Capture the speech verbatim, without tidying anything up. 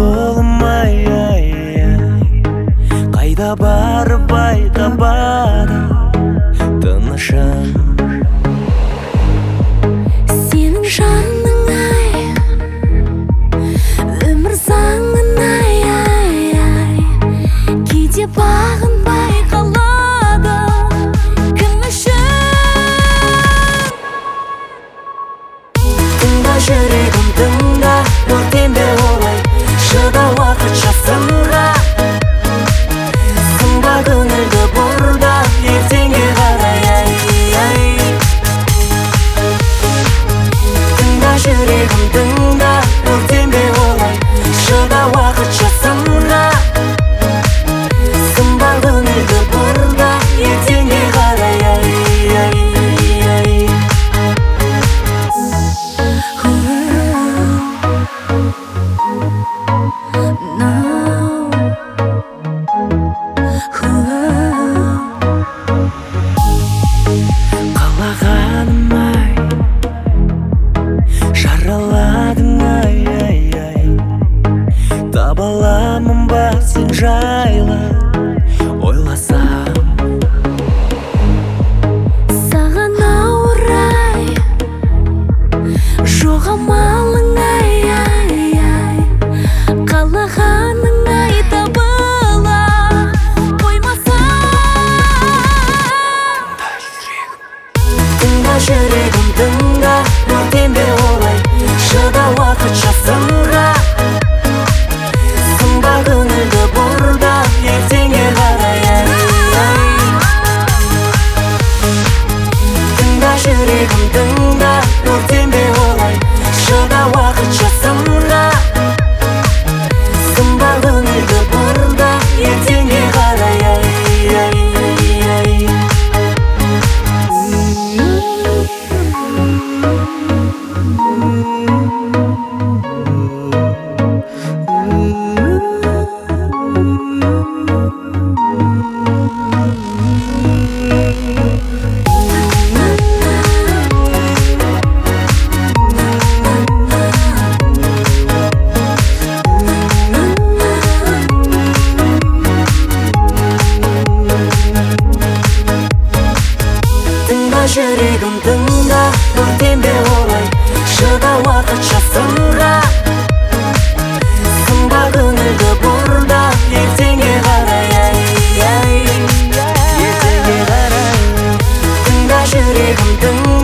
болмай, қайда барып айтабады тынышын. Сенің жаның ай, өмір заңын ай, ай, ай, кейде бағынбай қалады кім үшін. Тыңда жүрегім, тыңда, өртенбе олай, шыда уақытша сынға. Сынба көңілді бұрда, ертеңге қарай, ай, ай. Тыңда жүрегім, тыңда, өртенбе олай, шыда уақытша сынға. Сынба көңілді бұрда, ертеңге қарай, ай, ай, ай. Қалағаным ай, жараладың ай, ай, ай, таба аламын ба сен жайлы ойласам. Саған ауыр ай, жоқ амалың ай, ай, ай, қалағаның ай табыла қоймаса. Тыңда жүрегім, тыңда, өртенбе олай, шыда уақытша сынға. Сынба көңілді бұрда, ертеңге қарай, ай, ай. Тыңда жүрегім, тыңда, өртенбе олай, шыда уақытша сынға. Сынба көңілді бұрда, ертеңге қарай, ай, ай, ай. Жүрегім, тыңда, өртенбе олай, шыда уақытша сынға. Сынба көңілді бұрда, ертеңге қарай, ай, ай, ертеңге қарай. Тыңда жүрегім, тыңда.